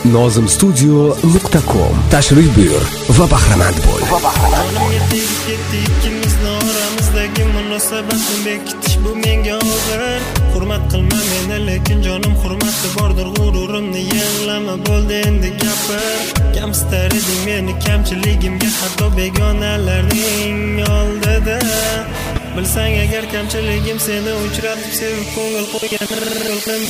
nozimstudio.com. Tashrif buyur va bahramand bo'l. Yonimga tegib ketdi ikkimizni oramizdagi munosabatni bekitish bu menga og'ir. Hurmat qilma meni, lekin jonim hurmati bordir, g'ururimni yig'lama, bo'ldi endi gapir. Kamsitar eding meni kamchiligimga, hatto begonalarning oldida. Bilsang agar kamchiligim seni uchratib sevib ko'ngil qo'yganim.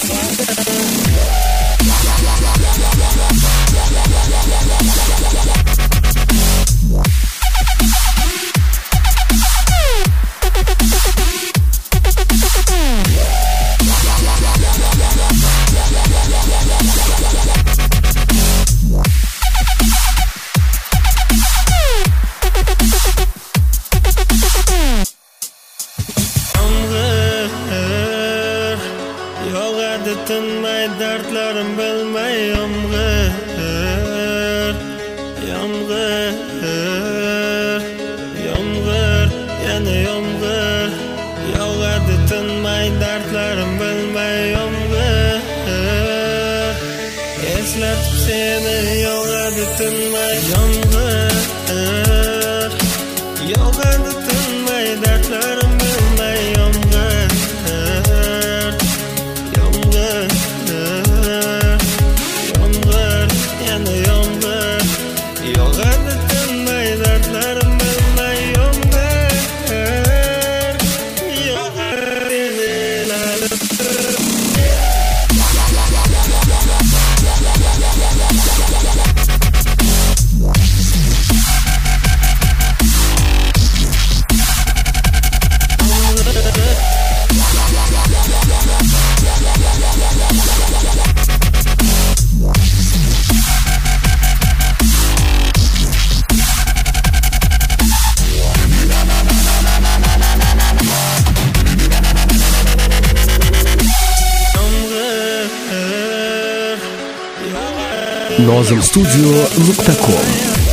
Yog'adi tinmay dardlarim bilmay yomg'ir, yana yomg'ir. Yog'adi tinmay dardlarim bilmay yomg'ir. Eslatib seni yog'adi tinmay yomg'ir. Yog'adi tinmay dardlarim bilmay yomg'ir. Yog'adi tinmay dardlarim bilmay yomg'ir. Yog'adi nozimstudio.com